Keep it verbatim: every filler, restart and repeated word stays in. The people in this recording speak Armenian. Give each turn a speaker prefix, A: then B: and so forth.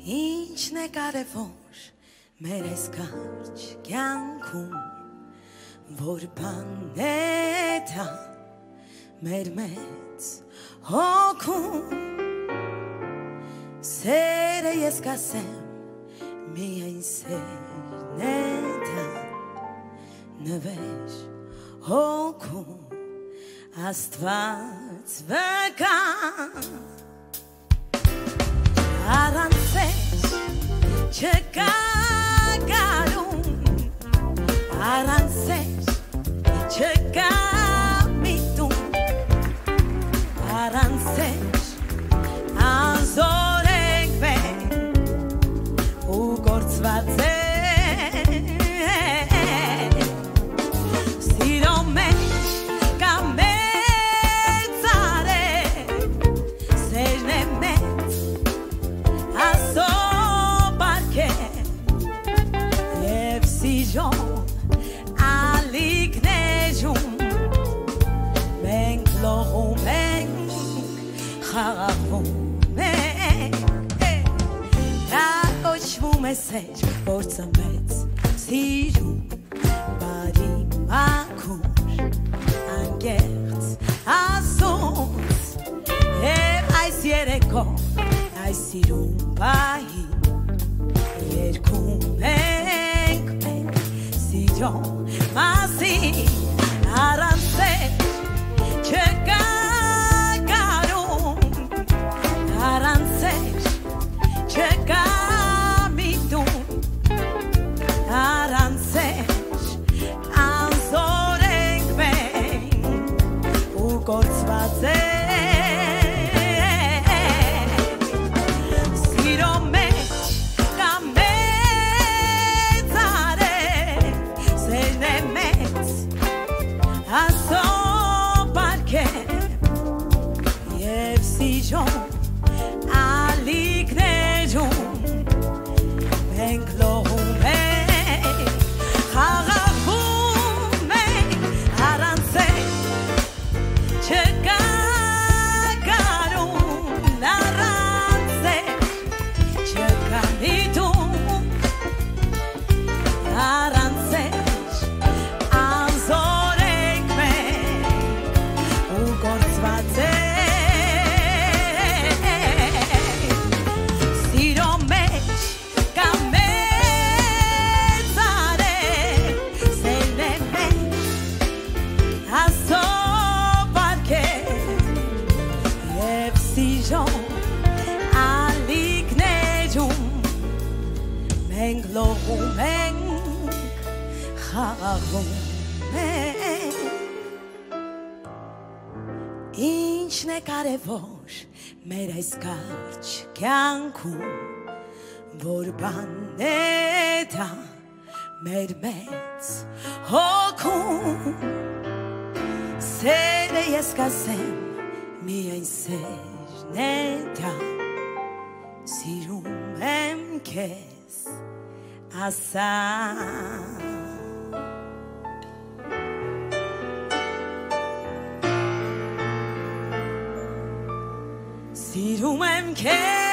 A: Ինչն է կարևոր մեր այս կարճ կյանքում, որ բան է դա մեր մեծ հոգում, սերը ես կասեմ միայն սերն է դա նվեր հոգում Աստված վկա Առանց սեր չկա գարուն Առանց սեր չկա միտում Առանց սեր անզոր ենք մենք ու գործված է Սեր որ ծմեց սիրում բարի մաքուր անկեղծ ասոց և այս երեկո այս սիրում բահին երգում ենք մենք սիրո մասին առանց սեր չկա գարուն առանց սեր չկա Գործված է Սիրո մեջ կա մեծ արև Սերն է մեծ ասո պարգև Եվ սիրո ալիքներում Մենք լողում ենք խաղաղում ենք առանց Չկա գարուն առանց սեր Չկա միտում առանց սեր անզոր ենք մենք ու գործված է Սիրո մեջ կա մեծ արև Սերն է մեծ ասո ալիքներում մենք լողում ենք խաղաղում ենք Ինչն է կարևոր մեր այս կարճ կյանքում որ բան է դա մեր մեծ հոգում Սերը ես կասեմ միայն սերն է դա Սիրում եմ քեզ ասա Սիրում եմ քեզ